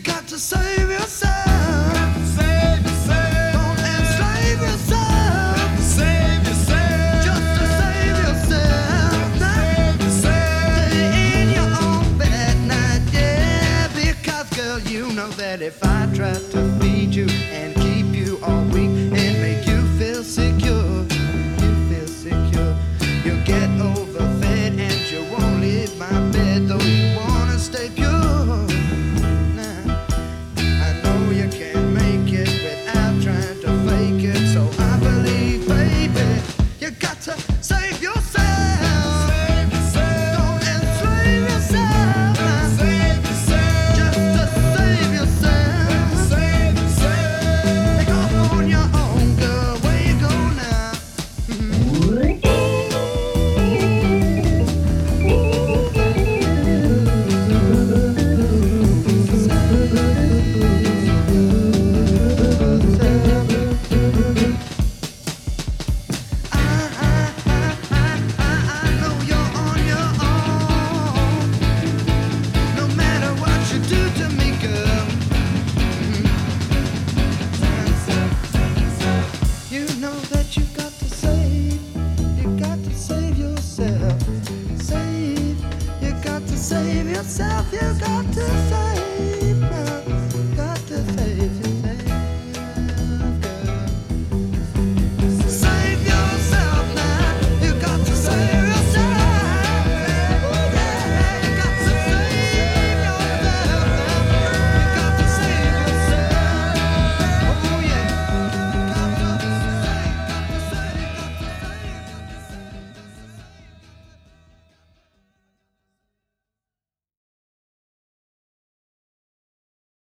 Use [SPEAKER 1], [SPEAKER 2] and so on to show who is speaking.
[SPEAKER 1] got to save yourself. Don't enslave yourself. Just to save yourself. Stay in your own bed night, yeah. Because, girl, you know that if I try to feed you and keep you all weak and make you feel secure, you'll get overfed and you won't leave my bed, though you wanna stay pure. Now, I know you can't make it without trying to fake it, so I believe, baby, you got to save yourself. Don't enslave yourself. Just to save yourself. Take off on your own, girl. Where you go now? I know you're on your own. No matter what you do to me, girl. You know that you got to save yourself. You got to save yourself. You got to save.